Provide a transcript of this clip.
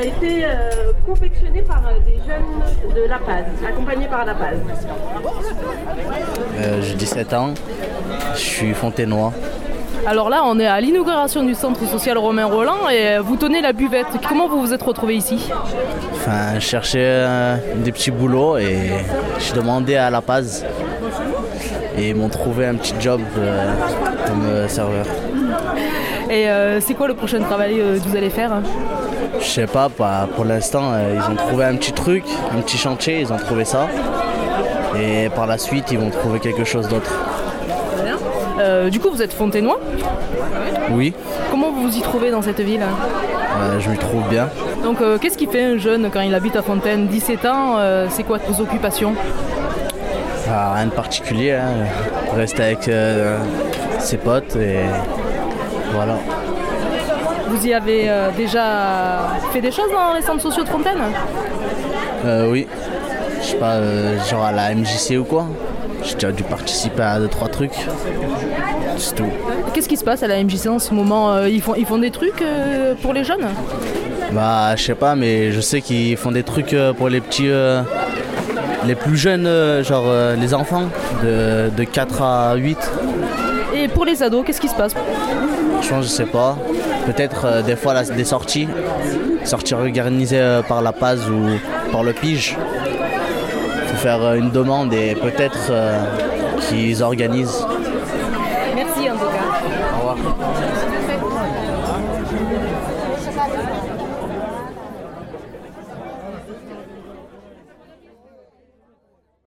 été confectionné par des jeunes de La Paz, accompagnés par La Paz. J'ai 17 ans, je suis fontainois. Alors là, on est à l'inauguration du centre social Romain Rolland et vous tenez la buvette. Comment vous vous êtes retrouvé ici? Enfin, je cherchais des petits boulots et je demandais à La Paz. Et ils m'ont trouvé un petit job comme serveur. Et c'est quoi le prochain travail que vous allez faire? Je sais pas, pour l'instant, ils ont trouvé un petit truc, un petit chantier, ils ont trouvé ça. Et par la suite, ils vont trouver quelque chose d'autre. Du coup, vous êtes fontainois? Oui, Comment vous vous y trouvez dans cette ville? je m'y trouve bien. Donc, qu'est-ce qui fait un jeune quand il habite à Fontaine? 17 ans, c'est quoi vos occupations? Rien de particulier, hein. Rester avec ses potes et voilà. Vous y avez déjà fait des choses dans les centres sociaux de Fontaine? Oui, je sais pas, genre à la MJC ou quoi. J'ai déjà dû participer à 2-3 trucs. C'est tout. Qu'est-ce qui se passe à la MJC en ce moment? Ils font des trucs pour les jeunes? Bah, je sais pas, mais je sais qu'ils font des trucs pour les petits, les plus jeunes, genre les enfants de 4 à 8. Et pour les ados, qu'est-ce qui se passe? Je sais pas. Peut-être des fois des sorties organisées par la Paz ou par le Pige. Faut faire une demande et peut-être qu'ils organisent.